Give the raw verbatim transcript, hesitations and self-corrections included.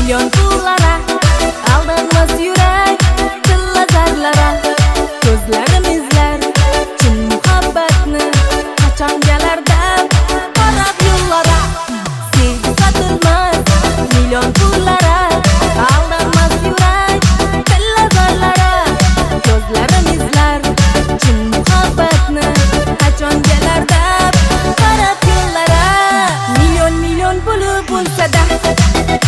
milyon pullara aldanmas yurak, tilla zarlara ko'zlarim izlar chin muhabbatni qachon kelar deb qarab yo'llara. Sevgi sotilmas milyon pullara aldanmas yurak, tilla zarlara ko'zlarim izlar chin muhabbatni qachon kelar deb qarab yo'llara. Milyon milyon puli bo'lsa-da